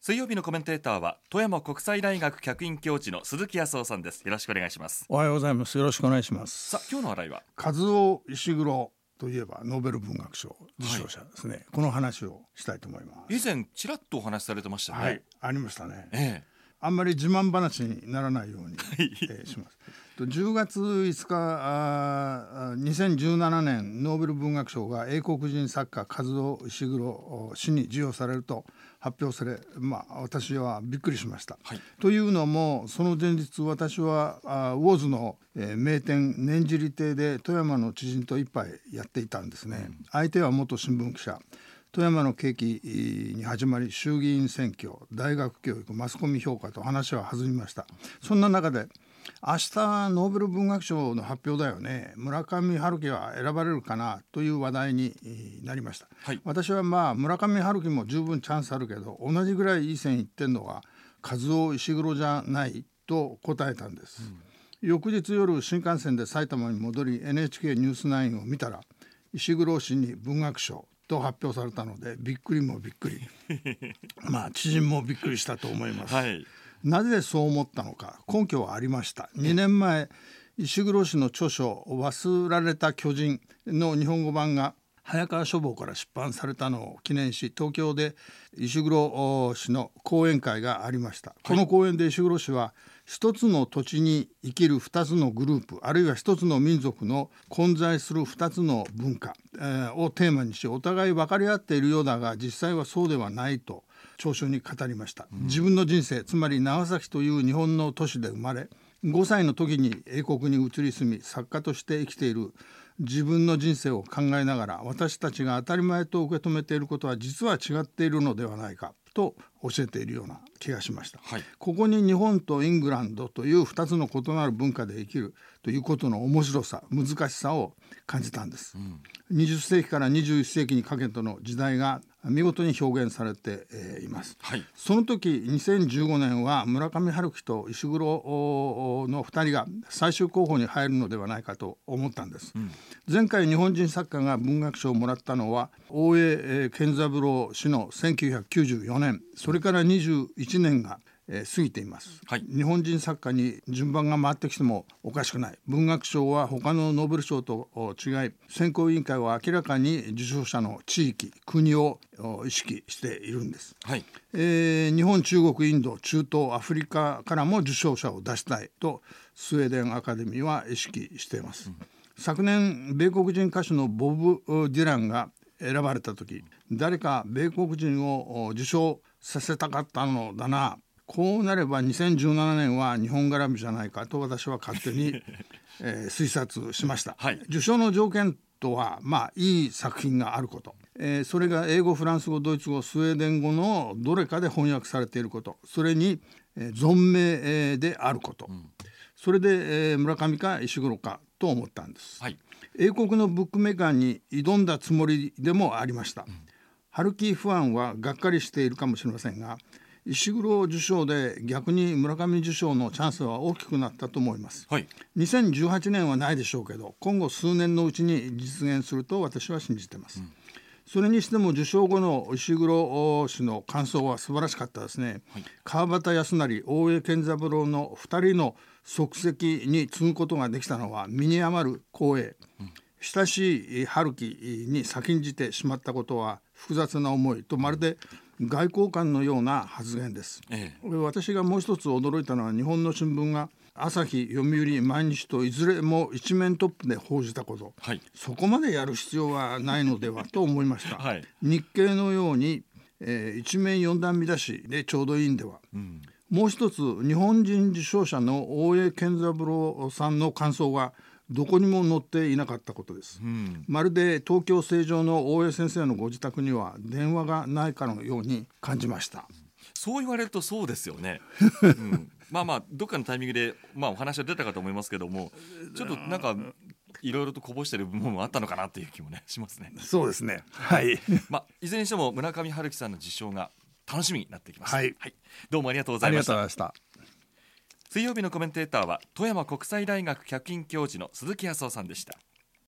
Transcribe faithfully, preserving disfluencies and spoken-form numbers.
水曜日のコメンテーターは富山国際大学客員教授の鈴木康夫さんです。よろしくお願いします。 おはようございます。よろしくお願いします。 さあ、今日の話題は和夫石黒といえばノーベル文学賞受賞者ですね、はい、この話をしたいと思います。 以前ちらっとお話しされてましたね。 はい、ありましたね、 ええ、 あんまり自慢話にならないように、えー、します。じゅうがついつかあにせんじゅうななねんノーベル文学賞が英国人作家和夫石黒氏に授与されると発表され、まあ、私はびっくりしました、はい、というのもその前日私はあ魚津の、えー、名店念尻亭で富山の知人と一杯やっていたんですね、うん、相手は元新聞記者。富山の景気に始まり衆議院選挙、大学教育、マスコミ評価と話は弾みました。そんな中で明日ノーベル文学賞の発表だよね、村上春樹は選ばれるかなという話題になりました、はい、私はまあ村上春樹も十分チャンスあるけど同じぐらいいい線いってんのは和夫石黒じゃないと答えたんです、うん、翌日夜新幹線で埼玉に戻り エヌエイチケー ニュースナインを見たら石黒氏に文学賞と発表されたのでびっくりもびっくりまあ知人もびっくりしたと思います、はい、なぜそう思ったのか根拠はありました。にねんまえ石黒氏の著書忘られた巨人の日本語版が早川書房から出版されたのを記念し東京で石黒氏の講演会がありました、はい、この講演で石黒氏は一つの土地に生きる二つのグループあるいは一つの民族の混在する二つの文化、えー、をテーマにしお互い分かり合っているようだが実際はそうではないと長所に語りました、うん、自分の人生つまり長崎という日本の都市で生まれごさいの時に英国に移り住み作家として生きている自分の人生を考えながら私たちが当たり前と受け止めていることは実は違っているのではないかと教えているような気がしました、はい、ここに日本とイングランドというふたつの異なる文化で生きるということの面白さ難しさを感じたんです、うん、にじゅっせいきからにじゅういっせいきにかけての時代が見事に表現されています、はい、その時にせんじゅうごねんは村上春樹と石黒のふたりが最終候補に入るのではないかと思ったんです、うん、前回日本人作家が文学賞をもらったのは大江健三郎氏のせんきゅうひゃくきゅうじゅうよねんそれからにじゅういちねんがえー、過ぎています、はい、日本人作家に順番が回ってきてもおかしくない。文学賞は他のノーベル賞と違い選考委員会は明らかに受賞者の地域国を意識しているんです、はいえー、日本中国インド中東アフリカからも受賞者を出したいとスウェーデンアカデミーは意識しています、うん、昨年米国人歌手のボブ・ディランが選ばれた時誰か米国人を受賞させたかったのだな。こうなればにせんじゅうななねんは日本絡みじゃないかと私は勝手に、えー、推察しました、はい、受賞の条件とはまあいい作品があること、えー、それが英語フランス語ドイツ語スウェーデン語のどれかで翻訳されていること、それに、えー、存命であること、うん、それで、えー、村上か石黒かと思ったんです、はい、英国のブックメーカーに挑んだつもりでもありました、うん、春樹ファンはがっかりしているかもしれませんが石黒受賞で逆に村上受賞のチャンスは大きくなったと思います、はい、にせんじゅうはちねんはないでしょうけど今後数年のうちに実現すると私は信じています、うん、それにしても受賞後の石黒氏の感想は素晴らしかったですね、はい、川端康成大江健三郎のふたりの足跡に継ぐことができたのは身に余る光栄、うん、親しい春樹に先んじてしまったことは複雑な思いとまるで外交官のような発言です、ええ、私がもう一つ驚いたのは日本の新聞が朝日、読売、毎日といずれも一面トップで報じたこと、はい、そこまでやる必要はないのではと思いました、はい、日経のように、えー、一面四段見出しでちょうどいいんでは、うん、もう一つ日本人受賞者の大江健三郎さんの感想がどこにも載っていなかったことです、うん、まるで東京成城の大江先生のご自宅には電話がないかのように感じました。 そう言われるとそうですよね、うん、まあまあどっかのタイミングで、まあ、お話は出たかと思いますけどもちょっとなんかいろいろとこぼしてる部分もあったのかなという気も、ね、しますね。 そうですね、はい、まあ、 いずれにしても村上春樹さんの受賞が楽しみになってきました、 はいはい、どうもありがとうございました。 ありがとうございました。 水曜日のコメンテーターは富山国際大学客員教授の鈴木康夫さんでした。